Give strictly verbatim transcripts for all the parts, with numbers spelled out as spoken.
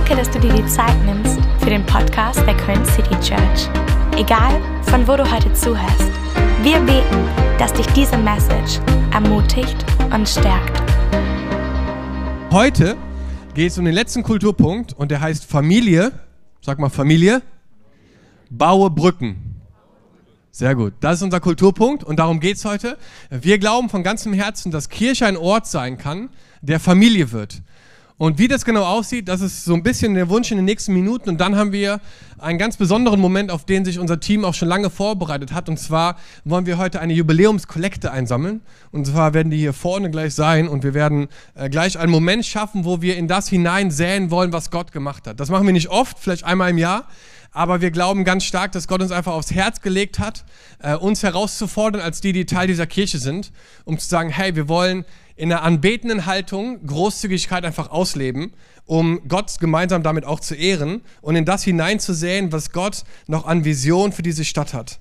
Danke, dass du dir die Zeit nimmst für den Podcast der Köln City Church. Egal, von wo du heute zuhörst, wir beten, dass dich diese Message ermutigt und stärkt. Heute geht es um den letzten Kulturpunkt und der heißt Familie. Sag mal Familie. Baue Brücken. Sehr gut. Das ist unser Kulturpunkt und darum geht es heute. Wir glauben von ganzem Herzen, dass Kirche ein Ort sein kann, der Familie wird. Und wie das genau aussieht, das ist so ein bisschen der Wunsch in den nächsten Minuten. Und dann haben wir einen ganz besonderen Moment, auf den sich unser Team auch schon lange vorbereitet hat. Und zwar wollen wir heute eine Jubiläumskollekte einsammeln. Und zwar werden die hier vorne gleich sein. Und wir werden äh, gleich einen Moment schaffen, wo wir in das hinein säen wollen, was Gott gemacht hat. Das machen wir nicht oft, vielleicht einmal im Jahr. Aber wir glauben ganz stark, dass Gott uns einfach aufs Herz gelegt hat, äh, uns herauszufordern als die, die Teil dieser Kirche sind, um zu sagen, hey, wir wollen in einer anbetenden Haltung Großzügigkeit einfach ausleben, um Gott gemeinsam damit auch zu ehren und in das hineinzusäen, was Gott noch an Vision für diese Stadt hat.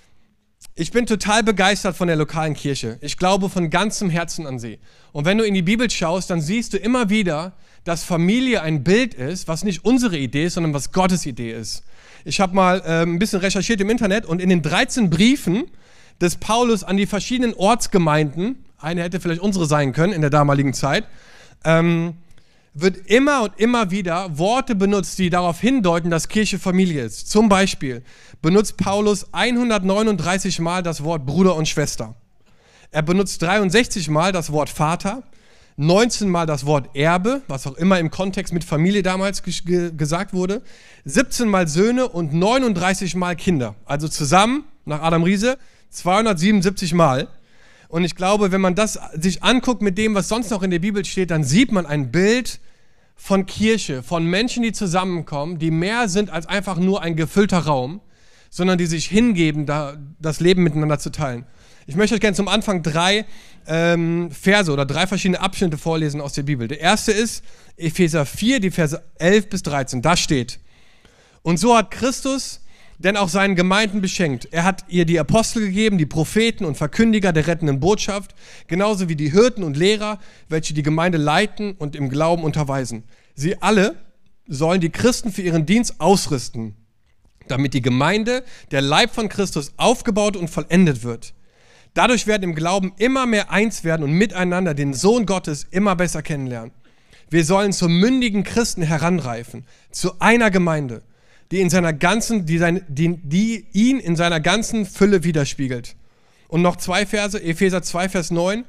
Ich bin total begeistert von der lokalen Kirche. Ich glaube von ganzem Herzen an sie. Und wenn du in die Bibel schaust, dann siehst du immer wieder, dass Familie ein Bild ist, was nicht unsere Idee ist, sondern was Gottes Idee ist. Ich habe mal äh, ein bisschen recherchiert im Internet und in den dreizehn Briefen des Paulus an die verschiedenen Ortsgemeinden, eine hätte vielleicht unsere sein können in der damaligen Zeit, ähm, wird immer und immer wieder Worte benutzt, die darauf hindeuten, dass Kirche Familie ist. Zum Beispiel benutzt Paulus hundertneununddreißig Mal das Wort Bruder und Schwester. Er benutzt dreiundsechzig Mal das Wort Vater, neunzehn Mal das Wort Erbe, was auch immer im Kontext mit Familie damals ge- gesagt wurde, siebzehn Mal Söhne und neununddreißig Mal Kinder. Also zusammen, nach Adam Riese, zweihundertsiebenundsiebzig Mal. Und ich glaube, wenn man das sich anguckt mit dem, was sonst noch in der Bibel steht, dann sieht man ein Bild von Kirche, von Menschen, die zusammenkommen, die mehr sind als einfach nur ein gefüllter Raum, sondern die sich hingeben, da das Leben miteinander zu teilen. Ich möchte euch gerne zum Anfang drei ähm, Verse oder drei verschiedene Abschnitte vorlesen aus der Bibel. Der erste ist Epheser vier, die Verse elf bis dreizehn. Da steht: Und so hat Christus denn auch seinen Gemeinden beschenkt. Er hat ihr die Apostel gegeben, die Propheten und Verkündiger der rettenden Botschaft, genauso wie die Hirten und Lehrer, welche die Gemeinde leiten und im Glauben unterweisen. Sie alle sollen die Christen für ihren Dienst ausrüsten, damit die Gemeinde, der Leib von Christus, aufgebaut und vollendet wird. Dadurch werden im Glauben immer mehr eins werden und miteinander den Sohn Gottes immer besser kennenlernen. Wir sollen zu mündigen Christen heranreifen, zu einer Gemeinde, die in seiner ganzen, die, sein, die, die ihn in seiner ganzen Fülle widerspiegelt. Und noch zwei Verse, Epheser zwei, Vers neun.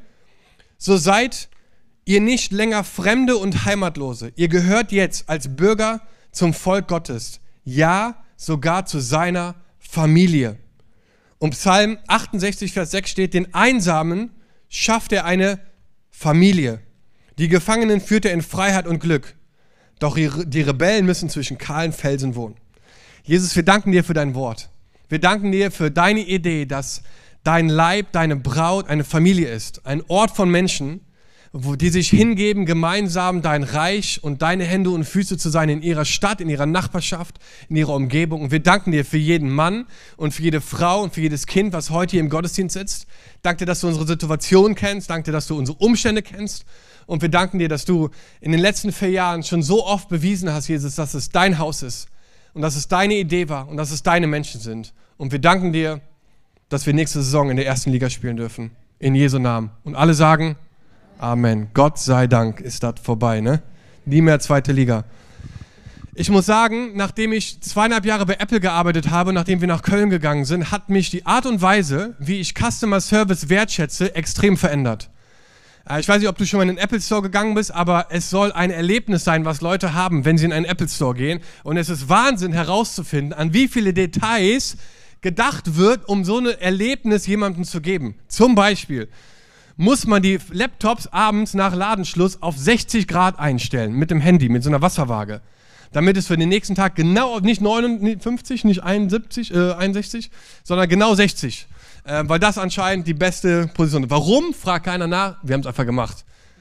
So seid ihr nicht länger Fremde und Heimatlose. Ihr gehört jetzt als Bürger zum Volk Gottes. Ja, sogar zu seiner Familie. Und Psalm achtundsechzig, Vers sechs steht: Den Einsamen schafft er eine Familie. Die Gefangenen führt er in Freiheit und Glück. Doch die Rebellen müssen zwischen kahlen Felsen wohnen. Jesus, wir danken dir für dein Wort. Wir danken dir für deine Idee, dass dein Leib, deine Braut eine Familie ist. Ein Ort von Menschen, wo die sich hingeben, gemeinsam dein Reich und deine Hände und Füße zu sein in ihrer Stadt, in ihrer Nachbarschaft, in ihrer Umgebung. Und wir danken dir für jeden Mann und für jede Frau und für jedes Kind, was heute hier im Gottesdienst sitzt. Danke dir, dass du unsere Situation kennst. Danke dir, dass du unsere Umstände kennst. Und wir danken dir, dass du in den letzten vier Jahren schon so oft bewiesen hast, Jesus, dass es dein Haus ist und dass es deine Idee war und dass es deine Menschen sind. Und wir danken dir, dass wir nächste Saison in der ersten Liga spielen dürfen. In Jesu Namen. Und alle sagen Amen. Gott sei Dank ist das vorbei, ne? Nie mehr zweite Liga. Ich muss sagen, nachdem ich zweieinhalb Jahre bei Apple gearbeitet habe, nachdem wir nach Köln gegangen sind, hat mich die Art und Weise, wie ich Customer Service wertschätze, extrem verändert. Ich weiß nicht, ob du schon mal in den Apple Store gegangen bist, aber es soll ein Erlebnis sein, was Leute haben, wenn sie in einen Apple Store gehen. Und es ist Wahnsinn herauszufinden, an wie viele Details gedacht wird, um so ein Erlebnis jemandem zu geben. Zum Beispiel muss man die Laptops abends nach Ladenschluss auf sechzig Grad einstellen mit dem Handy, mit so einer Wasserwaage, damit es für den nächsten Tag genau, nicht neunundfünfzig, nicht einundsiebzig, äh, einundsechzig, sondern genau sechzig. Äh, weil das anscheinend die beste Position ist. Warum? Fragt keiner nach. Wir haben es einfach gemacht.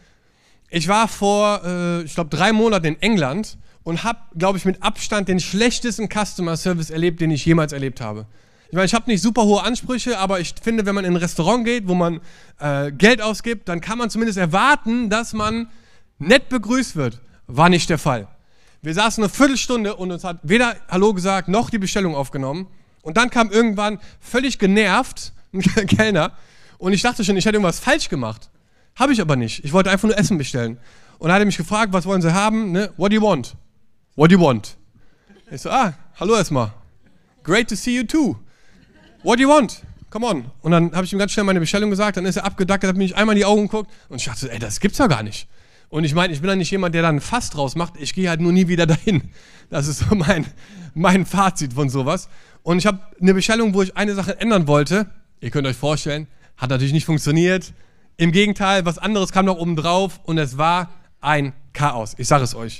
Ich war vor, äh, ich glaube, drei Monaten in England und habe, glaube ich, mit Abstand den schlechtesten Customer Service erlebt, den ich jemals erlebt habe. Ich meine, ich habe nicht super hohe Ansprüche, aber ich finde, wenn man in ein Restaurant geht, wo man äh, Geld ausgibt, dann kann man zumindest erwarten, dass man nett begrüßt wird. War nicht der Fall. Wir saßen eine Viertelstunde und uns hat weder Hallo gesagt, noch die Bestellung aufgenommen. Und dann kam irgendwann völlig genervt ein Kellner und ich dachte schon, ich hätte irgendwas falsch gemacht. Habe ich aber nicht. Ich wollte einfach nur Essen bestellen. Und dann hat er mich gefragt, was wollen Sie haben? Ne? What do you want? What do you want? Ich so, ah, hallo erstmal. Great to see you too. What do you want? Come on. Und dann habe ich ihm ganz schnell meine Bestellung gesagt, dann ist er abgedackert, hat mich einmal in die Augen geguckt und ich dachte, ey, das gibt's ja gar nicht. Und ich meine, ich bin ja nicht jemand, der dann ein Fass draus macht, ich gehe halt nur nie wieder dahin. Das ist so mein, mein Fazit von sowas. Und ich habe eine Bestellung, wo ich eine Sache ändern wollte. Ihr könnt euch vorstellen, hat natürlich nicht funktioniert. Im Gegenteil, was anderes kam noch oben drauf und es war ein Chaos. Ich sage es euch.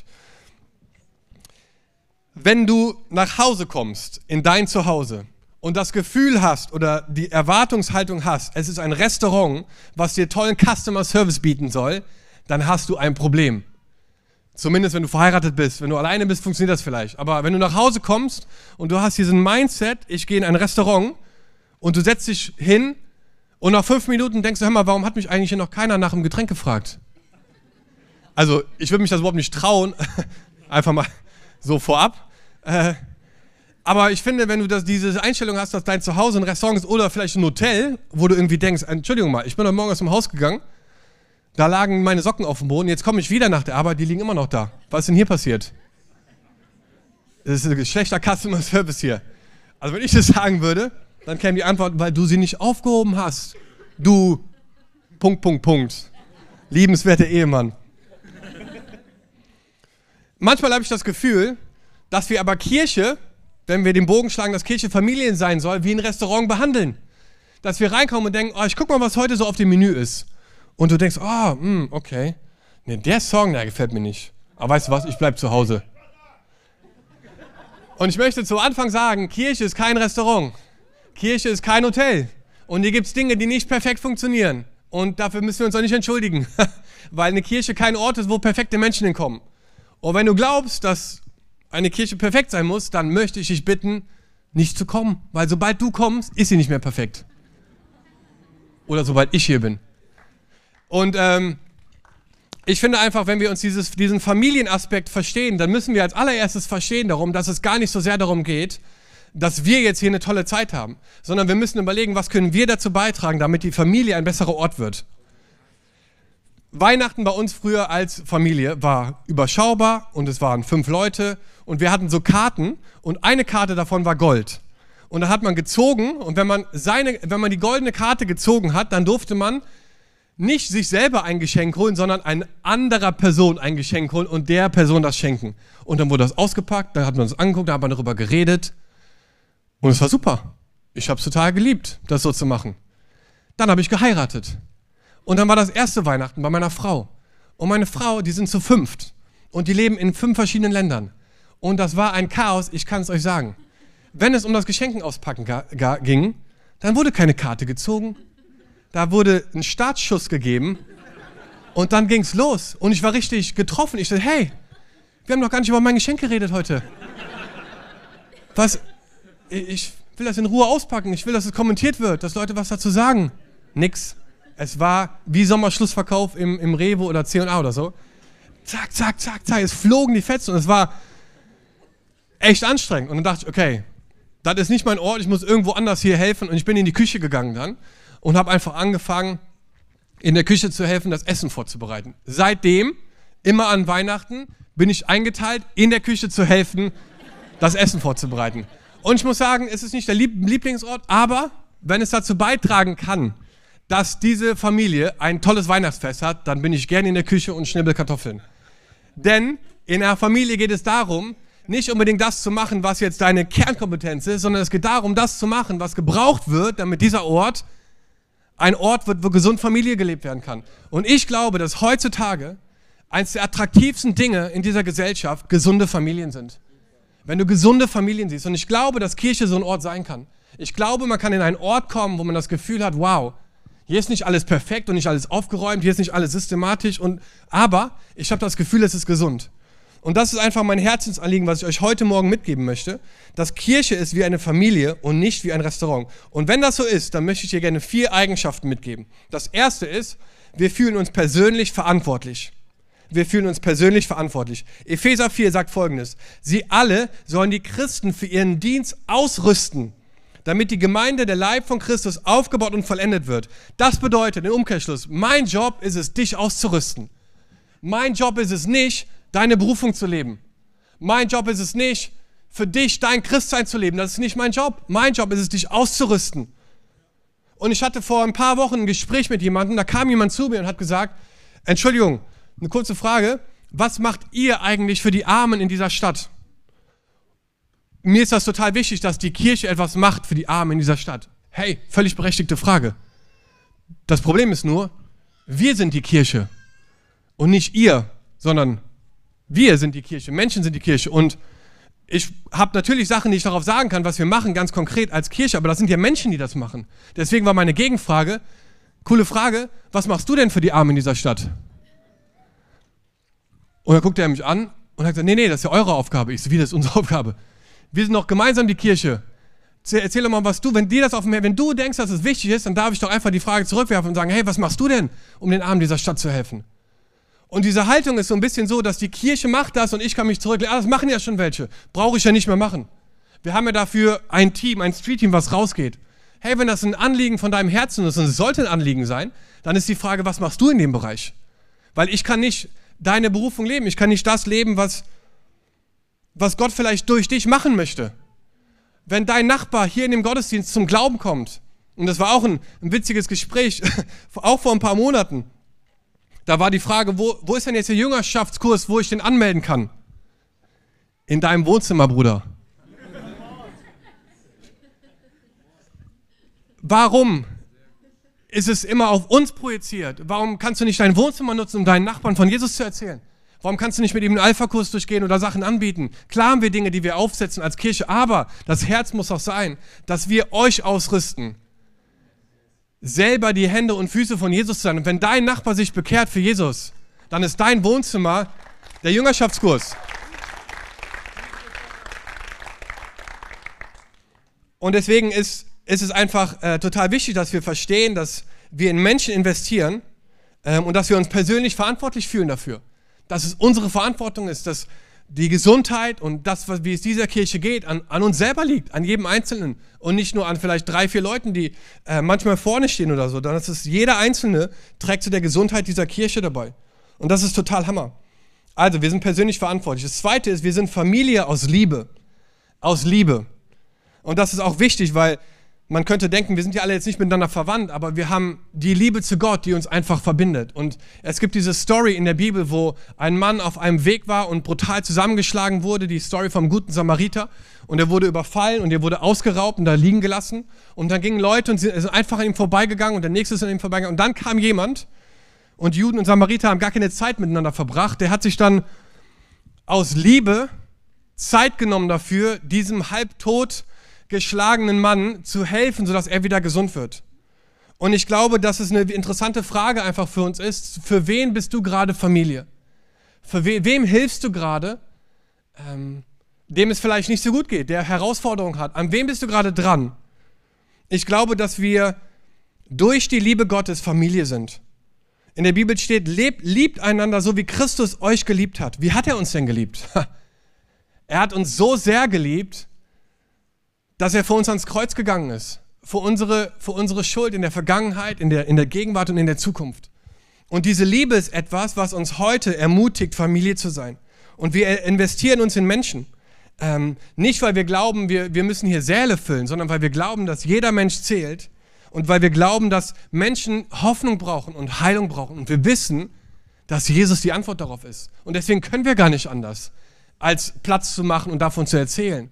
Wenn du nach Hause kommst, in dein Zuhause, und das Gefühl hast oder die Erwartungshaltung hast, es ist ein Restaurant, was dir tollen Customer Service bieten soll, dann hast du ein Problem. Zumindest wenn du verheiratet bist. Wenn du alleine bist, funktioniert das vielleicht. Aber wenn du nach Hause kommst und du hast diesen Mindset, ich gehe in ein Restaurant und du setzt dich hin und nach fünf Minuten denkst du, hör mal, warum hat mich eigentlich hier noch keiner nach einem Getränk gefragt? Also ich würde mich das überhaupt nicht trauen, einfach mal so vorab. Äh, aber ich finde, wenn du das, diese Einstellung hast, dass dein Zuhause ein Restaurant ist oder vielleicht ein Hotel, wo du irgendwie denkst, Entschuldigung mal, ich bin heute Morgen aus dem Haus gegangen, da lagen meine Socken auf dem Boden, jetzt komme ich wieder nach der Arbeit, die liegen immer noch da. Was ist denn hier passiert? Das ist ein schlechter Customer Service hier. Also wenn ich das sagen würde, dann käme die Antwort, weil du sie nicht aufgehoben hast. Du, Punkt, Punkt, Punkt. Liebenswerter Ehemann. Manchmal habe ich das Gefühl, dass wir aber Kirche, wenn wir den Bogen schlagen, dass Kirche Familien sein soll, wie ein Restaurant behandeln. Dass wir reinkommen und denken, oh, ich guck mal, was heute so auf dem Menü ist. Und du denkst, oh, mh, okay. Nee, der Song, der gefällt mir nicht. Aber weißt du was, ich bleib zu Hause. Und ich möchte zu Anfang sagen, Kirche ist kein Restaurant. Kirche ist kein Hotel. Und hier gibt es Dinge, die nicht perfekt funktionieren. Und dafür müssen wir uns auch nicht entschuldigen. Weil eine Kirche kein Ort ist, wo perfekte Menschen hinkommen. Und wenn du glaubst, dass eine Kirche perfekt sein muss, dann möchte ich dich bitten, nicht zu kommen. Weil sobald du kommst, ist sie nicht mehr perfekt. Oder sobald ich hier bin. Und ähm, ich finde einfach, wenn wir uns dieses, diesen Familienaspekt verstehen, dann müssen wir als allererstes verstehen darum, dass es gar nicht so sehr darum geht, dass wir jetzt hier eine tolle Zeit haben, sondern wir müssen überlegen, was können wir dazu beitragen, damit die Familie ein besserer Ort wird. Weihnachten bei uns früher als Familie war überschaubar und es waren fünf Leute und wir hatten so Karten und eine Karte davon war Gold. Und da hat man gezogen und wenn man, seine, wenn man die goldene Karte gezogen hat, dann durfte man nicht sich selber ein Geschenk holen, sondern einer anderer Person ein Geschenk holen und der Person das schenken. Und dann wurde das ausgepackt, da hat man uns angeguckt, da hat man darüber geredet und es war super. Ich habe es total geliebt, das so zu machen. Dann habe ich geheiratet. Und dann war das erste Weihnachten bei meiner Frau. Und meine Frau, die sind zu fünft. Und die leben in fünf verschiedenen Ländern. Und das war ein Chaos, ich kann es euch sagen. Wenn es um das Geschenken auspacken ging, dann wurde keine Karte gezogen. Da wurde ein Startschuss gegeben. Und dann ging es los. Und ich war richtig getroffen. Ich dachte, hey, wir haben doch gar nicht über mein Geschenk geredet heute. Was? Ich will das in Ruhe auspacken. Ich will, dass es kommentiert wird, dass Leute was dazu sagen. Nix. Es war wie Sommerschlussverkauf im, im Rewe oder C und A oder so. Zack, zack, zack, zack. Es flogen die Fetzen und es war echt anstrengend. Und dann dachte ich, okay, das ist nicht mein Ort, ich muss irgendwo anders hier helfen. Und ich bin in die Küche gegangen dann und habe einfach angefangen, in der Küche zu helfen, das Essen vorzubereiten. Seitdem, immer an Weihnachten, bin ich eingeteilt, in der Küche zu helfen, das Essen vorzubereiten. Und ich muss sagen, es ist nicht der Lieblingsort, aber wenn es dazu beitragen kann, dass diese Familie ein tolles Weihnachtsfest hat, dann bin ich gerne in der Küche und schnibbel Kartoffeln. Denn in einer Familie geht es darum, nicht unbedingt das zu machen, was jetzt deine Kernkompetenz ist, sondern es geht darum, das zu machen, was gebraucht wird, damit dieser Ort ein Ort wird, wo gesund Familie gelebt werden kann. Und ich glaube, dass heutzutage eines der attraktivsten Dinge in dieser Gesellschaft gesunde Familien sind. Wenn du gesunde Familien siehst. Und ich glaube, dass Kirche so ein Ort sein kann. Ich glaube, man kann in einen Ort kommen, wo man das Gefühl hat, wow, hier ist nicht alles perfekt und nicht alles aufgeräumt, hier ist nicht alles systematisch, und, aber ich habe das Gefühl, es ist gesund. Und das ist einfach mein Herzensanliegen, was ich euch heute Morgen mitgeben möchte, dass Kirche ist wie eine Familie und nicht wie ein Restaurant. Und wenn das so ist, dann möchte ich dir gerne vier Eigenschaften mitgeben. Das erste ist, wir fühlen uns persönlich verantwortlich. wir fühlen uns persönlich verantwortlich. Epheser vier sagt Folgendes: Sie alle sollen die Christen für ihren Dienst ausrüsten, damit die Gemeinde, der Leib von Christus, aufgebaut und vollendet wird. Das bedeutet im Umkehrschluss, mein Job ist es, dich auszurüsten. Mein Job ist es nicht, deine Berufung zu leben. Mein Job ist es nicht, für dich dein Christsein zu leben. Das ist nicht mein Job. Mein Job ist es, dich auszurüsten. Und ich hatte vor ein paar Wochen ein Gespräch mit jemandem, da kam jemand zu mir und hat gesagt, Entschuldigung, eine kurze Frage, was macht ihr eigentlich für die Armen in dieser Stadt? Mir ist das total wichtig, dass die Kirche etwas macht für die Armen in dieser Stadt. Hey, völlig berechtigte Frage. Das Problem ist nur, wir sind die Kirche und nicht ihr, sondern wir sind die Kirche, Menschen sind die Kirche. Und ich habe natürlich Sachen, die ich darauf sagen kann, was wir machen, ganz konkret als Kirche, aber das sind ja Menschen, die das machen. Deswegen war meine Gegenfrage, coole Frage, was machst du denn für die Armen in dieser Stadt? Und dann guckte er mich an und hat gesagt, nee, nee, das ist ja eure Aufgabe. Ich so, wie, das ist unsere Aufgabe? Wir sind doch gemeinsam die Kirche. Erzähl doch mal, was du, wenn dir das auf dem, wenn du denkst, dass es wichtig ist, dann darf ich doch einfach die Frage zurückwerfen und sagen, hey, was machst du denn, um den Armen dieser Stadt zu helfen? Und diese Haltung ist so ein bisschen so, dass die Kirche macht das und ich kann mich zurücklehnen. Ah, das machen ja schon welche. Brauche ich ja nicht mehr machen. Wir haben ja dafür ein Team, ein Street-Team, was rausgeht. Hey, wenn das ein Anliegen von deinem Herzen ist und es sollte ein Anliegen sein, dann ist die Frage, was machst du in dem Bereich? Weil ich kann nicht deine Berufung leben. Ich kann nicht das leben, was, was Gott vielleicht durch dich machen möchte. Wenn dein Nachbar hier in dem Gottesdienst zum Glauben kommt, und das war auch ein, ein witziges Gespräch, auch vor ein paar Monaten, da war die Frage, wo, wo ist denn jetzt der Jüngerschaftskurs, wo ich den anmelden kann? In deinem Wohnzimmer, Bruder. Warum ist es immer auf uns projiziert? Warum kannst du nicht dein Wohnzimmer nutzen, um deinen Nachbarn von Jesus zu erzählen? Warum kannst du nicht mit ihm einen Alpha-Kurs durchgehen oder Sachen anbieten? Klar haben wir Dinge, die wir aufsetzen als Kirche, aber das Herz muss auch sein, dass wir euch ausrüsten, selber die Hände und Füße von Jesus zu sein. Und wenn dein Nachbar sich bekehrt für Jesus, dann ist dein Wohnzimmer der Jüngerschaftskurs. Und deswegen ist, ist es einfach äh, total wichtig, dass wir verstehen, dass wir in Menschen investieren ähm, und dass wir uns persönlich verantwortlich fühlen dafür. Dass es unsere Verantwortung ist, dass die Gesundheit und das, wie es dieser Kirche geht, an, an uns selber liegt, an jedem Einzelnen und nicht nur an vielleicht drei, vier Leuten, die äh, manchmal vorne stehen oder so, sondern dass es jeder Einzelne trägt zu der Gesundheit dieser Kirche dabei. Und das ist total Hammer. Also, wir sind persönlich verantwortlich. Das Zweite ist, wir sind Familie aus Liebe. Aus Liebe. Und das ist auch wichtig, weil man könnte denken, wir sind ja alle jetzt nicht miteinander verwandt, aber wir haben die Liebe zu Gott, die uns einfach verbindet. Und es gibt diese Story in der Bibel, wo ein Mann auf einem Weg war und brutal zusammengeschlagen wurde, die Story vom guten Samariter. Und er wurde überfallen und er wurde ausgeraubt und da liegen gelassen. Und dann gingen Leute und sind einfach an ihm vorbeigegangen und der nächste ist an ihm vorbeigegangen. Und dann kam jemand und Juden und Samariter haben gar keine Zeit miteinander verbracht. Der hat sich dann aus Liebe Zeit genommen dafür, diesem halbtot geschlagenen Mann zu helfen, sodass er wieder gesund wird. Und ich glaube, dass es eine interessante Frage einfach für uns ist, für wen bist du gerade Familie? Für we wem hilfst du gerade, ähm, dem es vielleicht nicht so gut geht, der Herausforderungen hat? An wem bist du gerade dran? Ich glaube, dass wir durch die Liebe Gottes Familie sind. In der Bibel steht, lebt, liebt einander so, wie Christus euch geliebt hat. Wie hat er uns denn geliebt? Er hat uns so sehr geliebt, dass er für uns ans Kreuz gegangen ist, für unsere, für unsere Schuld in der Vergangenheit, in der, in der Gegenwart und in der Zukunft. Und diese Liebe ist etwas, was uns heute ermutigt, Familie zu sein. Und wir investieren uns in Menschen. Ähm, nicht, weil wir glauben, wir, wir müssen hier Säle füllen, sondern weil wir glauben, dass jeder Mensch zählt und weil wir glauben, dass Menschen Hoffnung brauchen und Heilung brauchen. Und wir wissen, dass Jesus die Antwort darauf ist. Und deswegen können wir gar nicht anders, als Platz zu machen und davon zu erzählen.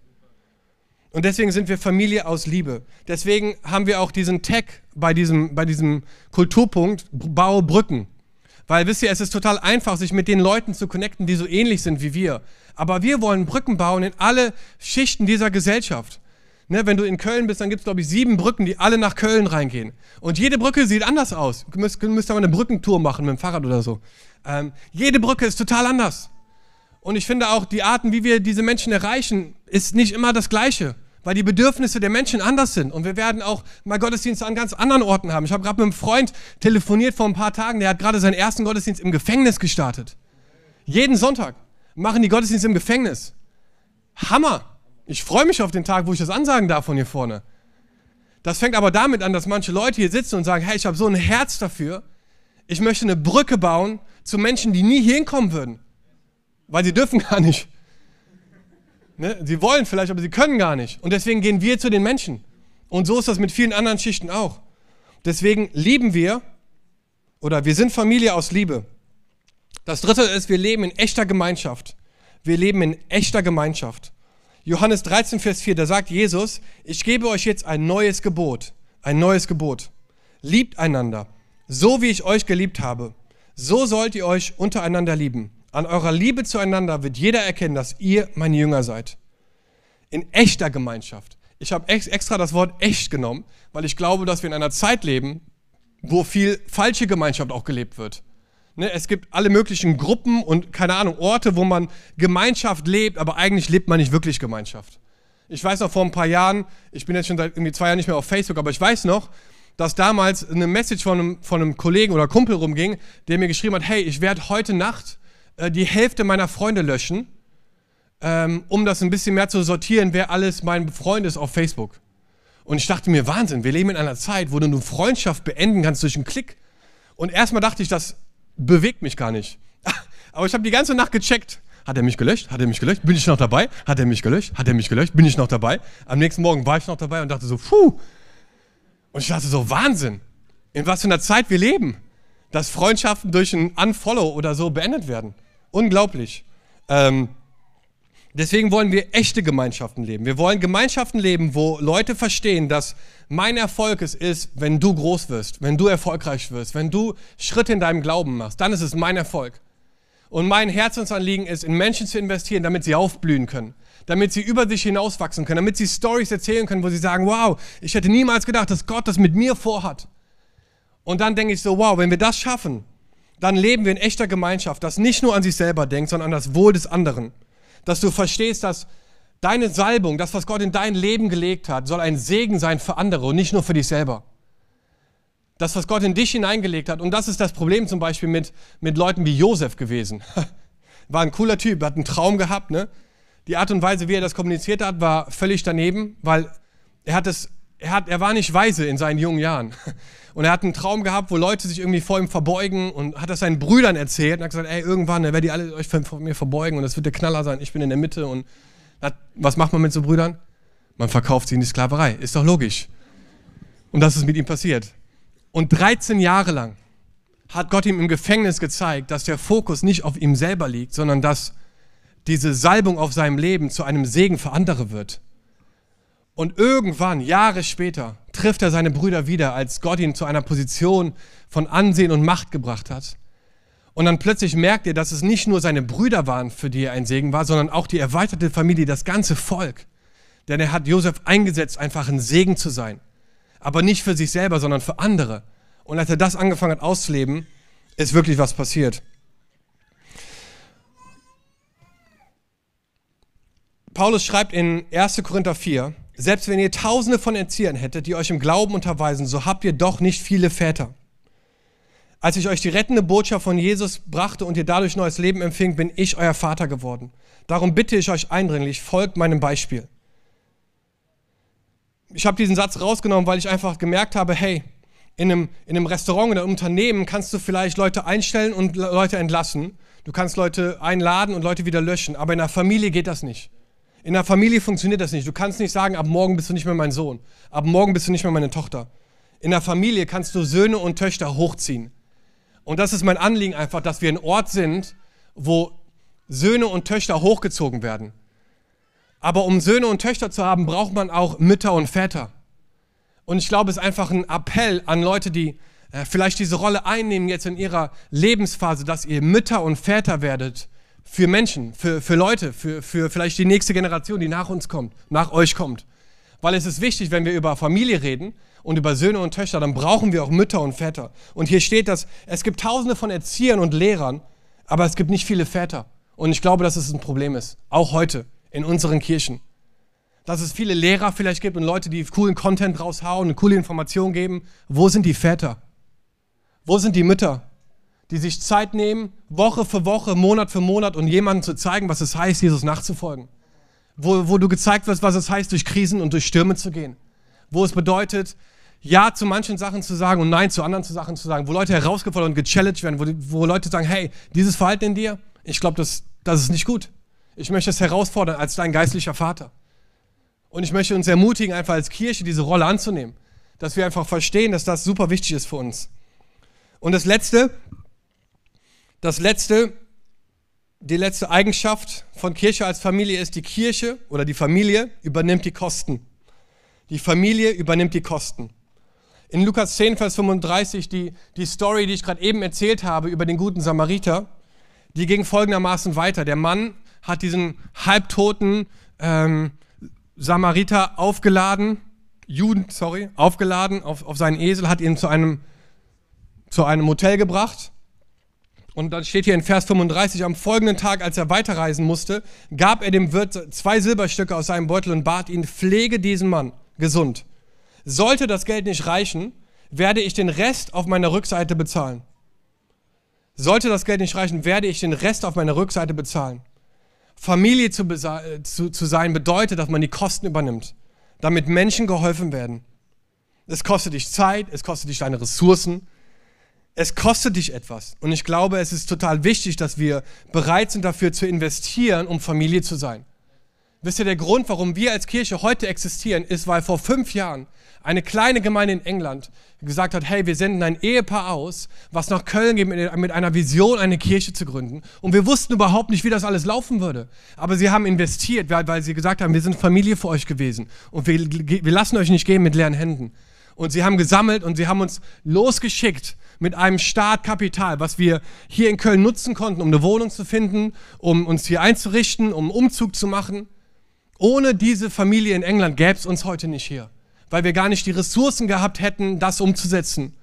Und deswegen sind wir Familie aus Liebe. Deswegen haben wir auch diesen Tag bei diesem, bei diesem Kulturpunkt, baue Brücken. Weil, wisst ihr, es ist total einfach, sich mit den Leuten zu connecten, die so ähnlich sind wie wir. Aber wir wollen Brücken bauen in alle Schichten dieser Gesellschaft. Ne, wenn du in Köln bist, dann gibt es, glaube ich, sieben Brücken, die alle nach Köln reingehen. Und jede Brücke sieht anders aus. Du müsst, müsst aber eine Brückentour machen mit dem Fahrrad oder so. Ähm, jede Brücke ist total anders. Und ich finde auch, die Arten, wie wir diese Menschen erreichen, ist nicht immer das Gleiche. Weil die Bedürfnisse der Menschen anders sind. Und wir werden auch mal Gottesdienste an ganz anderen Orten haben. Ich habe gerade mit einem Freund telefoniert vor ein paar Tagen, der hat gerade seinen ersten Gottesdienst im Gefängnis gestartet. Jeden Sonntag machen die Gottesdienste im Gefängnis. Hammer. Ich freue mich auf den Tag, wo ich das ansagen darf von hier vorne. Das fängt aber damit an, dass manche Leute hier sitzen und sagen, hey, ich habe so ein Herz dafür. Ich möchte eine Brücke bauen zu Menschen, die nie hier hinkommen würden. Weil sie dürfen gar nicht. Ne? Sie wollen vielleicht, aber sie können gar nicht. Und deswegen gehen wir zu den Menschen. Und so ist das mit vielen anderen Schichten auch. Deswegen lieben wir, oder wir sind Familie aus Liebe. Das dritte ist, wir leben in echter Gemeinschaft. Wir leben in echter Gemeinschaft. Johannes dreizehn, Vers vier, da sagt Jesus, ich gebe euch jetzt ein neues Gebot. Ein neues Gebot. Liebt einander, so wie ich euch geliebt habe. So sollt ihr euch untereinander lieben. An eurer Liebe zueinander wird jeder erkennen, dass ihr meine Jünger seid. In echter Gemeinschaft. Ich habe extra das Wort echt genommen, weil ich glaube, dass wir in einer Zeit leben, wo viel falsche Gemeinschaft auch gelebt wird. Ne, es gibt alle möglichen Gruppen und, keine Ahnung, Orte, wo man Gemeinschaft lebt, aber eigentlich lebt man nicht wirklich Gemeinschaft. Ich weiß noch, vor ein paar Jahren, ich bin jetzt schon seit irgendwie zwei Jahren nicht mehr auf Facebook, aber ich weiß noch, dass damals eine Message von einem, von einem Kollegen oder Kumpel rumging, der mir geschrieben hat, hey, ich werde heute Nacht äh, die Hälfte meiner Freunde löschen, ähm, um das ein bisschen mehr zu sortieren, wer alles mein Freund ist auf Facebook. Und ich dachte mir, Wahnsinn, wir leben in einer Zeit, wo du eine Freundschaft beenden kannst durch einen Klick. Und erstmal dachte ich, das bewegt mich gar nicht. Aber ich habe die ganze Nacht gecheckt. Hat er mich gelöscht? Hat er mich gelöscht? Bin ich noch dabei? Hat er mich gelöscht? Hat er mich gelöscht? Bin ich noch dabei? Am nächsten Morgen war ich noch dabei und dachte so, puh. Und ich dachte so, Wahnsinn. In was für einer Zeit wir leben. Dass Freundschaften durch ein Unfollow oder so beendet werden. Unglaublich. Ähm, deswegen wollen wir echte Gemeinschaften leben. Wir wollen Gemeinschaften leben, wo Leute verstehen, dass mein Erfolg es ist, wenn du groß wirst, wenn du erfolgreich wirst, wenn du Schritte in deinem Glauben machst, dann ist es mein Erfolg. Und mein Herzensanliegen ist, in Menschen zu investieren, damit sie aufblühen können, damit sie über sich hinauswachsen können, damit sie Storys erzählen können, wo sie sagen, wow, ich hätte niemals gedacht, dass Gott das mit mir vorhat. Und dann denke ich so, wow, wenn wir das schaffen, dann leben wir in echter Gemeinschaft, das nicht nur an sich selber denkt, sondern an das Wohl des anderen. Dass du verstehst, dass deine Salbung, das, was Gott in dein Leben gelegt hat, soll ein Segen sein für andere und nicht nur für dich selber. Das, was Gott in dich hineingelegt hat, und das ist das Problem zum Beispiel mit, mit Leuten wie Josef gewesen. War ein cooler Typ, hat einen Traum gehabt. Ne? Die Art und Weise, wie er das kommuniziert hat, war völlig daneben, weil er, hat es, er, hat, er war nicht weise in seinen jungen Jahren. Und er hat einen Traum gehabt, wo Leute sich irgendwie vor ihm verbeugen und hat das seinen Brüdern erzählt und hat gesagt, ey, irgendwann werdet ihr alle euch vor mir verbeugen und das wird der Knaller sein, ich bin in der Mitte. Und das, was macht man mit so Brüdern? Man verkauft sie in die Sklaverei, ist doch logisch. Und das ist mit ihm passiert. Und dreizehn Jahre lang hat Gott ihm im Gefängnis gezeigt, dass der Fokus nicht auf ihm selber liegt, sondern dass diese Salbung auf seinem Leben zu einem Segen für andere wird. Und irgendwann, Jahre später, trifft er seine Brüder wieder, als Gott ihn zu einer Position von Ansehen und Macht gebracht hat. Und dann plötzlich merkt er, dass es nicht nur seine Brüder waren, für die er ein Segen war, sondern auch die erweiterte Familie, das ganze Volk. Denn er hat Josef eingesetzt, einfach ein Segen zu sein. Aber nicht für sich selber, sondern für andere. Und als er das angefangen hat auszuleben, ist wirklich was passiert. Paulus schreibt in erster Korinther vier, selbst wenn ihr Tausende von Erziehern hättet, die euch im Glauben unterweisen, so habt ihr doch nicht viele Väter. Als ich euch die rettende Botschaft von Jesus brachte und ihr dadurch neues Leben empfingt, bin ich euer Vater geworden. Darum bitte ich euch eindringlich, folgt meinem Beispiel. Ich habe diesen Satz rausgenommen, weil ich einfach gemerkt habe, hey, in einem, in einem Restaurant, in einem Unternehmen kannst du vielleicht Leute einstellen und Leute entlassen. Du kannst Leute einladen und Leute wieder löschen, aber in einer Familie geht das nicht. In einer Familie funktioniert das nicht. Du kannst nicht sagen, ab morgen bist du nicht mehr mein Sohn, ab morgen bist du nicht mehr meine Tochter. In einer Familie kannst du Söhne und Töchter hochziehen. Und das ist mein Anliegen einfach, dass wir ein Ort sind, wo Söhne und Töchter hochgezogen werden. Aber um Söhne und Töchter zu haben, braucht man auch Mütter und Väter. Und ich glaube, es ist einfach ein Appell an Leute, die äh, vielleicht diese Rolle einnehmen jetzt in ihrer Lebensphase, dass ihr Mütter und Väter werdet für Menschen, für, für Leute, für, für vielleicht die nächste Generation, die nach uns kommt, nach euch kommt. Weil es ist wichtig, wenn wir über Familie reden und über Söhne und Töchter, dann brauchen wir auch Mütter und Väter. Und hier steht, dass es gibt Tausende von Erziehern und Lehrern, aber es gibt nicht viele Väter. Und ich glaube, dass es ein Problem ist, auch heute in unseren Kirchen. Dass es viele Lehrer vielleicht gibt und Leute, die coolen Content raushauen und coole Informationen geben. Wo sind die Väter? Wo sind die Mütter? die sich Zeit nehmen, Woche für Woche, Monat für Monat, und jemandem zu zeigen, was es heißt, Jesus nachzufolgen. Wo, wo du gezeigt wirst, was es heißt, durch Krisen und durch Stürme zu gehen. Wo es bedeutet, Ja zu manchen Sachen zu sagen und Nein zu anderen Sachen zu sagen. Wo Leute herausgefordert und gechallenged werden, wo, wo Leute sagen, hey, dieses Verhalten in dir, ich glaube, das, das ist nicht gut. Ich möchte es herausfordern als dein geistlicher Vater. Und ich möchte uns ermutigen, einfach als Kirche diese Rolle anzunehmen. Dass wir einfach verstehen, dass das super wichtig ist für uns. Und das Letzte, das Letzte, die letzte Eigenschaft von Kirche als Familie ist, die Kirche oder die Familie übernimmt die Kosten. Die Familie übernimmt die Kosten. In Lukas zehn, Vers fünfunddreißig, die, die Story, die ich gerade eben erzählt habe über den guten Samariter, die ging folgendermaßen weiter. Der Mann hat diesen halbtoten ähm, Samariter aufgeladen, Juden, sorry, aufgeladen auf, auf seinen Esel, hat ihn zu einem, zu einem Hotel gebracht. Und dann steht hier in Vers fünfunddreißig, am folgenden Tag, als er weiterreisen musste, gab er dem Wirt zwei Silberstücke aus seinem Beutel und bat ihn, pflege diesen Mann gesund. Sollte das Geld nicht reichen, werde ich den Rest auf meiner Rückseite bezahlen. Sollte das Geld nicht reichen, werde ich den Rest auf meiner Rückseite bezahlen. Familie zu, zu, zu sein bedeutet, dass man die Kosten übernimmt, damit Menschen geholfen werden. Es kostet dich Zeit, es kostet dich deine Ressourcen, es kostet dich etwas. Und ich glaube, es ist total wichtig, dass wir bereit sind, dafür zu investieren, um Familie zu sein. Wisst ihr, der Grund, warum wir als Kirche heute existieren, ist, weil vor fünf Jahren eine kleine Gemeinde in England gesagt hat, hey, wir senden ein Ehepaar aus, was nach Köln geht mit einer Vision, eine Kirche zu gründen. Und wir wussten überhaupt nicht, wie das alles laufen würde. Aber sie haben investiert, weil sie gesagt haben, wir sind Familie für euch gewesen. Und wir, wir lassen euch nicht gehen mit leeren Händen. Und sie haben gesammelt und sie haben uns losgeschickt mit einem Startkapital, was wir hier in Köln nutzen konnten, um eine Wohnung zu finden, um uns hier einzurichten, um einen Umzug zu machen. Ohne diese Familie in England gäbe es uns heute nicht hier, weil wir gar nicht die Ressourcen gehabt hätten, das umzusetzen.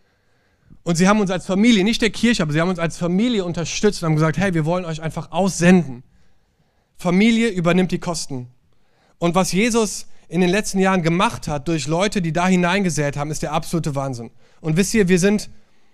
Und sie haben uns als Familie, nicht der Kirche, aber sie haben uns als Familie unterstützt und haben gesagt, hey, wir wollen euch einfach aussenden. Familie übernimmt die Kosten. Und was Jesus in den letzten Jahren gemacht hat, durch Leute, die da hineingesät haben, ist der absolute Wahnsinn. Und wisst ihr, wir sind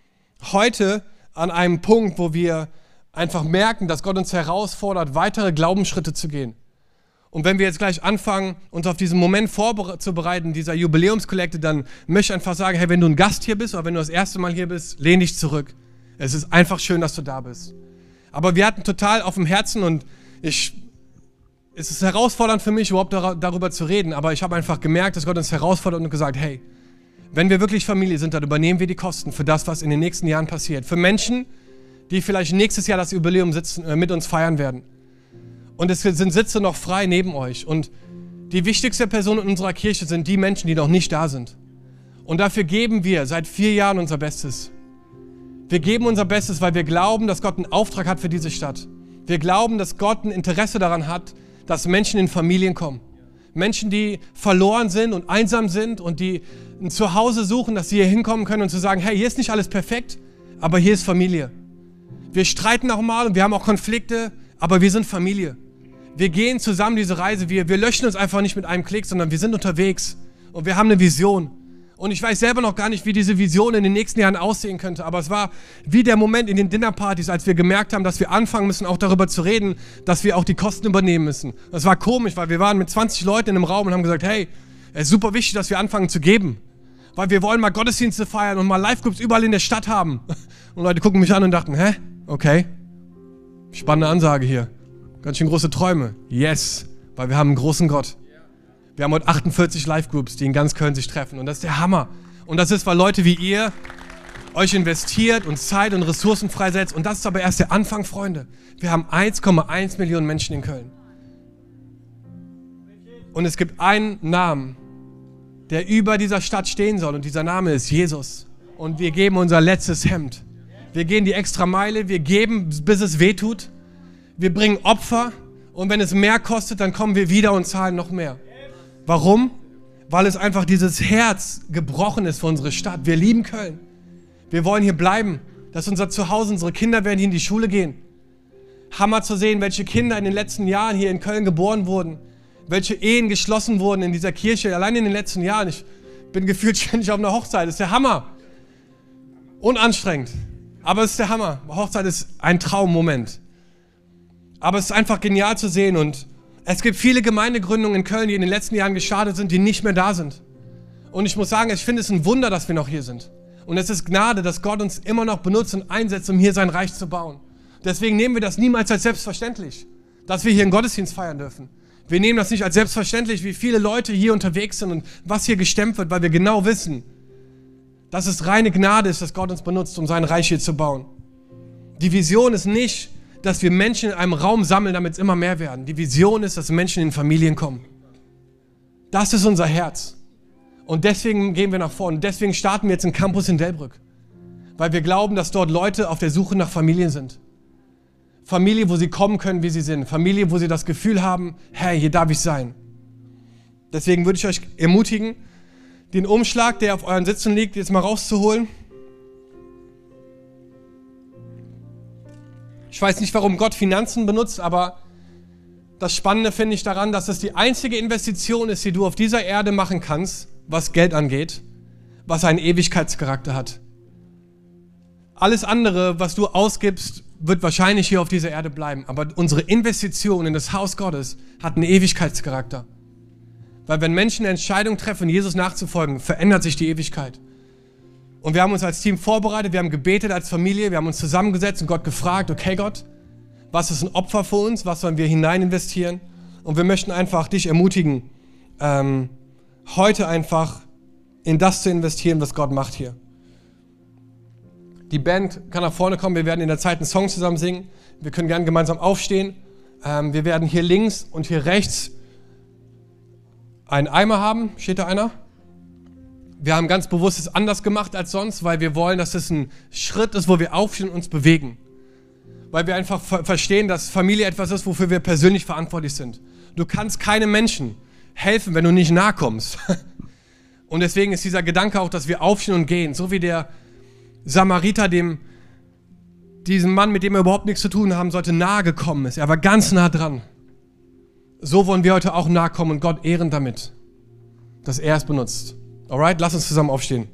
heute an einem Punkt, wo wir einfach merken, dass Gott uns herausfordert, weitere Glaubensschritte zu gehen. Und wenn wir jetzt gleich anfangen, uns auf diesen Moment vorzubereiten, dieser Jubiläumskollekte, dann möchte ich einfach sagen, hey, wenn du ein Gast hier bist oder wenn du das erste Mal hier bist, lehn dich zurück. Es ist einfach schön, dass du da bist. Aber wir hatten total auf dem Herzen und ich, es ist herausfordernd für mich, überhaupt darüber zu reden, aber ich habe einfach gemerkt, dass Gott uns herausfordert und gesagt, hey, wenn wir wirklich Familie sind, dann übernehmen wir die Kosten für das, was in den nächsten Jahren passiert. Für Menschen, die vielleicht nächstes Jahr das Jubiläum sitzen, äh, mit uns feiern werden. Und es sind Sitze noch frei neben euch. Und die wichtigste Person in unserer Kirche sind die Menschen, die noch nicht da sind. Und dafür geben wir seit vier Jahren unser Bestes. Wir geben unser Bestes, weil wir glauben, dass Gott einen Auftrag hat für diese Stadt. Wir glauben, dass Gott ein Interesse daran hat, dass Menschen in Familien kommen. Menschen, die verloren sind und einsam sind und die ein Zuhause suchen, dass sie hier hinkommen können und zu sagen, hey, hier ist nicht alles perfekt, aber hier ist Familie. Wir streiten auch mal und wir haben auch Konflikte, aber wir sind Familie. Wir gehen zusammen diese Reise, wir, wir löschen uns einfach nicht mit einem Klick, sondern wir sind unterwegs und wir haben eine Vision. Und ich weiß selber noch gar nicht, wie diese Vision in den nächsten Jahren aussehen könnte, aber es war wie der Moment in den Dinnerpartys, als wir gemerkt haben, dass wir anfangen müssen, auch darüber zu reden, dass wir auch die Kosten übernehmen müssen. Das war komisch, weil wir waren mit zwanzig Leuten in einem Raum und haben gesagt, hey, es ist super wichtig, dass wir anfangen zu geben, weil wir wollen mal Gottesdienste feiern und mal Live-Groups überall in der Stadt haben. Und Leute gucken mich an und dachten, hä? Okay, spannende Ansage hier. Ganz schön große Träume. Yes, weil wir haben einen großen Gott. Wir haben heute achtundvierzig Live-Groups, die in ganz Köln sich treffen. Und das ist der Hammer. Und das ist, weil Leute wie ihr euch investiert und Zeit und Ressourcen freisetzt. Und das ist aber erst der Anfang, Freunde. Wir haben eins Komma eins Millionen Menschen in Köln. Und es gibt einen Namen, der über dieser Stadt stehen soll. Und dieser Name ist Jesus. Und wir geben unser letztes Hemd. Wir gehen die extra Meile. Wir geben, bis es weh tut. Wir bringen Opfer. Und wenn es mehr kostet, dann kommen wir wieder und zahlen noch mehr. Warum? Weil es einfach dieses Herz gebrochen ist für unsere Stadt. Wir lieben Köln. Wir wollen hier bleiben. Das ist unser Zuhause. Unsere Kinder werden hier in die Schule gehen. Hammer zu sehen, welche Kinder in den letzten Jahren hier in Köln geboren wurden. Welche Ehen geschlossen wurden in dieser Kirche. Allein in den letzten Jahren. Ich bin gefühlt ständig auf einer Hochzeit. Das ist der Hammer. Und anstrengend. Aber es ist der Hammer. Hochzeit ist ein Traummoment. Aber es ist einfach genial zu sehen und es gibt viele Gemeindegründungen in Köln, die in den letzten Jahren gestartet sind, die nicht mehr da sind. Und ich muss sagen, ich finde es ein Wunder, dass wir noch hier sind. Und es ist Gnade, dass Gott uns immer noch benutzt und einsetzt, um hier sein Reich zu bauen. Deswegen nehmen wir das niemals als selbstverständlich, dass wir hier einen Gottesdienst feiern dürfen. Wir nehmen das nicht als selbstverständlich, wie viele Leute hier unterwegs sind und was hier gestemmt wird, weil wir genau wissen, dass es reine Gnade ist, dass Gott uns benutzt, um sein Reich hier zu bauen. Die Vision ist nicht, dass wir Menschen in einem Raum sammeln, damit es immer mehr werden. Die Vision ist, dass Menschen in Familien kommen. Das ist unser Herz. Und deswegen gehen wir nach vorne. Und deswegen starten wir jetzt einen Campus in Delbrück. Weil wir glauben, dass dort Leute auf der Suche nach Familien sind. Familie, wo sie kommen können, wie sie sind. Familie, wo sie das Gefühl haben, hey, hier darf ich sein. Deswegen würde ich euch ermutigen, den Umschlag, der auf euren Sitzen liegt, jetzt mal rauszuholen. Ich weiß nicht, warum Gott Finanzen benutzt, aber das Spannende finde ich daran, dass es die einzige Investition ist, die du auf dieser Erde machen kannst, was Geld angeht, was einen Ewigkeitscharakter hat. Alles andere, was du ausgibst, wird wahrscheinlich hier auf dieser Erde bleiben. Aber unsere Investition in das Haus Gottes hat einen Ewigkeitscharakter. Weil wenn Menschen eine Entscheidung treffen, Jesus nachzufolgen, verändert sich die Ewigkeit. Und wir haben uns als Team vorbereitet, wir haben gebetet als Familie, wir haben uns zusammengesetzt und Gott gefragt, okay Gott, was ist ein Opfer für uns, was sollen wir hinein investieren? Und wir möchten einfach dich ermutigen, ähm, heute einfach in das zu investieren, was Gott macht hier. Die Band kann nach vorne kommen, wir werden in der Zeit einen Song zusammen singen, wir können gerne gemeinsam aufstehen. Ähm, wir werden hier links und hier rechts einen Eimer haben, steht da einer? Wir haben ganz bewusst es anders gemacht als sonst, weil wir wollen, dass es ein Schritt ist, wo wir aufstehen und uns bewegen. Weil wir einfach ver- verstehen, dass Familie etwas ist, wofür wir persönlich verantwortlich sind. Du kannst keinem Menschen helfen, wenn du nicht nahe kommst. Und deswegen ist dieser Gedanke auch, dass wir aufstehen und gehen. So wie der Samariter dem, diesem Mann, mit dem er überhaupt nichts zu tun haben sollte, nahe gekommen ist. Er war ganz nah dran. So wollen wir heute auch nahe kommen und Gott ehren damit, dass er es benutzt. Alright, lass uns zusammen aufstehen.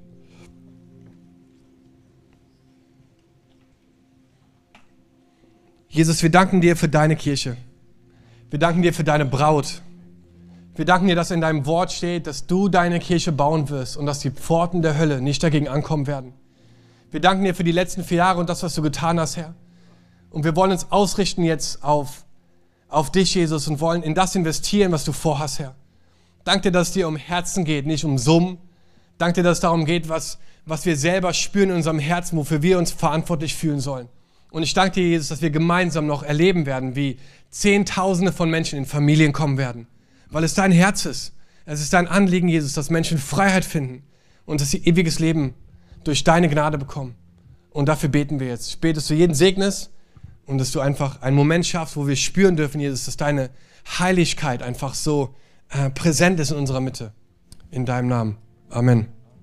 Jesus, wir danken dir für deine Kirche. Wir danken dir für deine Braut. Wir danken dir, dass in deinem Wort steht, dass du deine Kirche bauen wirst und dass die Pforten der Hölle nicht dagegen ankommen werden. Wir danken dir für die letzten vier Jahre und das, was du getan hast, Herr. Und wir wollen uns ausrichten jetzt auf, auf dich, Jesus, und wollen in das investieren, was du vorhast, Herr. Dank dir, dass es dir um Herzen geht, nicht um Summen. Dank dir, dass es darum geht, was, was wir selber spüren in unserem Herzen, wofür wir uns verantwortlich fühlen sollen. Und ich danke dir, Jesus, dass wir gemeinsam noch erleben werden, wie Zehntausende von Menschen in Familien kommen werden. Weil es dein Herz ist. Es ist dein Anliegen, Jesus, dass Menschen Freiheit finden und dass sie ewiges Leben durch deine Gnade bekommen. Und dafür beten wir jetzt. Ich bete, dass du jeden segnest und dass du einfach einen Moment schaffst, wo wir spüren dürfen, Jesus, dass deine Heiligkeit einfach so äh, präsent ist in unserer Mitte. In deinem Namen. Amen.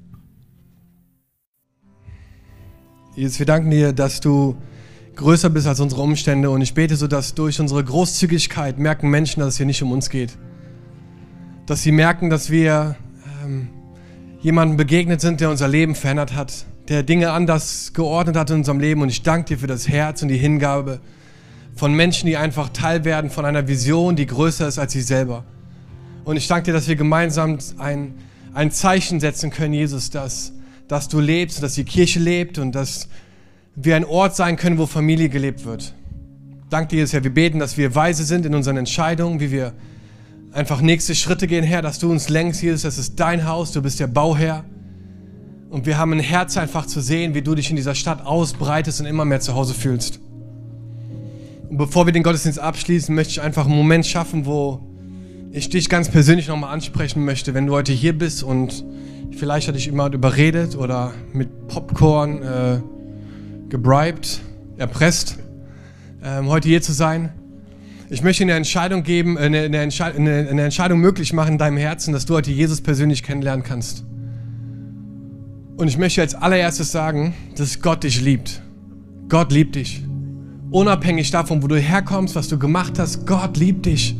Jesus, wir danken dir, dass du größer bist als unsere Umstände und ich bete so, dass durch unsere Großzügigkeit merken Menschen, dass es hier nicht um uns geht. Dass sie merken, dass wir ähm, jemandem begegnet sind, der unser Leben verändert hat, der Dinge anders geordnet hat in unserem Leben und ich danke dir für das Herz und die Hingabe von Menschen, die einfach Teil werden von einer Vision, die größer ist als sie selber. Und ich danke dir, dass wir gemeinsam ein, ein Zeichen setzen können, Jesus, dass, dass du lebst, dass die Kirche lebt und dass wir ein Ort sein können, wo Familie gelebt wird. Danke dir, Jesus, Herr, wir beten, dass wir weise sind in unseren Entscheidungen, wie wir einfach nächste Schritte gehen, Herr, dass du uns lenkst, Jesus, das ist dein Haus, du bist der Bauherr. Und wir haben ein Herz einfach zu sehen, wie du dich in dieser Stadt ausbreitest und immer mehr zu Hause fühlst. Und bevor wir den Gottesdienst abschließen, möchte ich einfach einen Moment schaffen, wo ich dich ganz persönlich nochmal ansprechen möchte, wenn du heute hier bist und vielleicht hat dich jemand überredet oder mit Popcorn äh, gebribed, erpresst, ähm, heute hier zu sein. Ich möchte eine Entscheidung geben, eine, eine, Entschei- eine, eine Entscheidung möglich machen in deinem Herzen, dass du heute Jesus persönlich kennenlernen kannst. Und ich möchte als allererstes sagen, dass Gott dich liebt. Gott liebt dich. Unabhängig davon, wo du herkommst, was du gemacht hast, Gott liebt dich.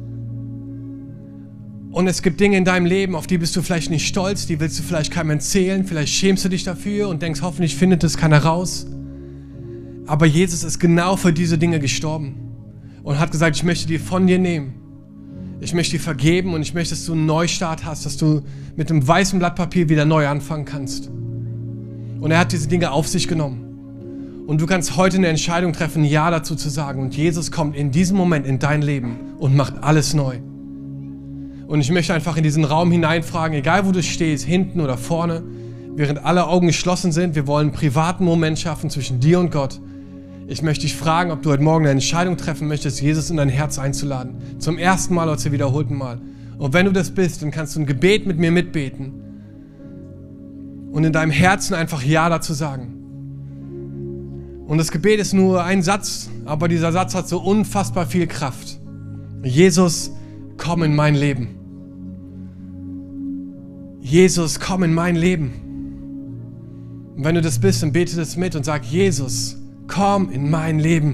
Und es gibt Dinge in deinem Leben, auf die bist du vielleicht nicht stolz, die willst du vielleicht keinem erzählen, vielleicht schämst du dich dafür und denkst, hoffentlich findet es keiner raus. Aber Jesus ist genau für diese Dinge gestorben und hat gesagt, ich möchte die von dir nehmen. Ich möchte dir vergeben und ich möchte, dass du einen Neustart hast, dass du mit einem weißen Blatt Papier wieder neu anfangen kannst. Und er hat diese Dinge auf sich genommen. Und du kannst heute eine Entscheidung treffen, Ja dazu zu sagen. Und Jesus kommt in diesem Moment in dein Leben und macht alles neu. Und ich möchte einfach in diesen Raum hineinfragen, egal wo du stehst, hinten oder vorne, während alle Augen geschlossen sind, wir wollen einen privaten Moment schaffen zwischen dir und Gott. Ich möchte dich fragen, ob du heute Morgen eine Entscheidung treffen möchtest, Jesus in dein Herz einzuladen. Zum ersten Mal oder zum wiederholten Mal. Und wenn du das bist, dann kannst du ein Gebet mit mir mitbeten. Und in deinem Herzen einfach Ja dazu sagen. Und das Gebet ist nur ein Satz, aber dieser Satz hat so unfassbar viel Kraft. Jesus, komm in mein Leben. Jesus, komm in mein Leben. Und wenn du das bist, dann bete das mit und sag, Jesus, komm in mein Leben.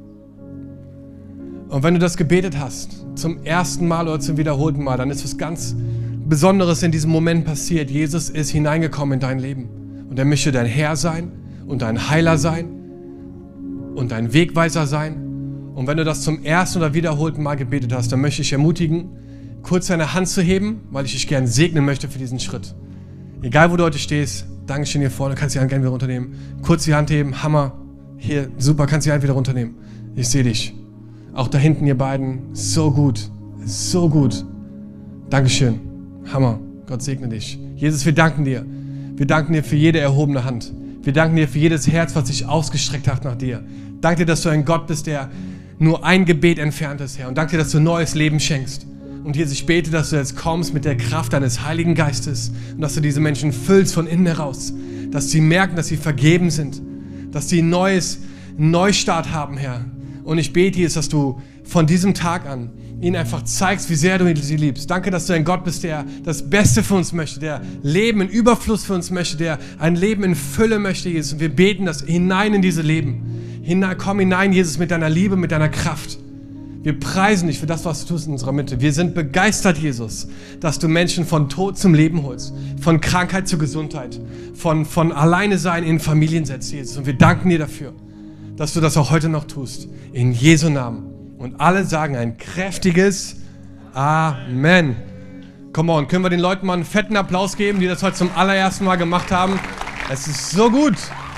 Und wenn du das gebetet hast, zum ersten Mal oder zum wiederholten Mal, dann ist was ganz Besonderes in diesem Moment passiert. Jesus ist hineingekommen in dein Leben. Und er möchte dein Herr sein und dein Heiler sein und dein Wegweiser sein. Und wenn du das zum ersten oder wiederholten Mal gebetet hast, dann möchte ich ermutigen, kurz deine Hand zu heben, weil ich dich gerne segnen möchte für diesen Schritt. Egal, wo du heute stehst, Dankeschön hier vorne, kannst die Hand gerne wieder runternehmen. Kurz die Hand heben, Hammer. Hier, super, kannst die Hand wieder runternehmen. Ich sehe dich. Auch da hinten, ihr beiden, so gut, so gut. Dankeschön, Hammer, Gott segne dich. Jesus, wir danken dir. Wir danken dir für jede erhobene Hand. Wir danken dir für jedes Herz, was sich ausgestreckt hat nach dir. Danke dir, dass du ein Gott bist, der nur ein Gebet entfernt ist, Herr. Und danke dir, dass du neues Leben schenkst. Und Jesus, ich bete, dass du jetzt kommst mit der Kraft deines Heiligen Geistes und dass du diese Menschen füllst von innen heraus, dass sie merken, dass sie vergeben sind, dass sie ein neues einen Neustart haben, Herr. Und ich bete jetzt, dass du von diesem Tag an ihnen einfach zeigst, wie sehr du sie liebst. Danke, dass du ein Gott bist, der das Beste für uns möchte, der Leben in Überfluss für uns möchte, der ein Leben in Fülle möchte, Jesus. Und wir beten das hinein in diese Leben. Hinein, komm hinein, Jesus, mit deiner Liebe, mit deiner Kraft. Wir preisen dich für das, was du tust in unserer Mitte. Wir sind begeistert, Jesus, dass du Menschen von Tod zum Leben holst, von Krankheit zur Gesundheit, von, von Alleine sein in Familien setzt, Jesus. Und wir danken dir dafür, dass du das auch heute noch tust. In Jesu Namen. Und alle sagen ein kräftiges Amen. Come on, können wir den Leuten mal einen fetten Applaus geben, die das heute zum allerersten Mal gemacht haben? Es ist so gut.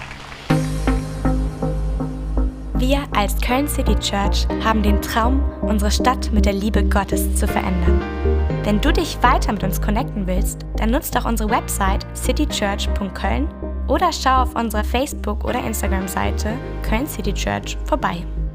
Wir als Köln City Church haben den Traum, unsere Stadt mit der Liebe Gottes zu verändern. Wenn du dich weiter mit uns connecten willst, dann nutzt doch unsere Website citychurch punkt köln oder schau auf unserer Facebook- oder Instagram-Seite Köln City Church vorbei.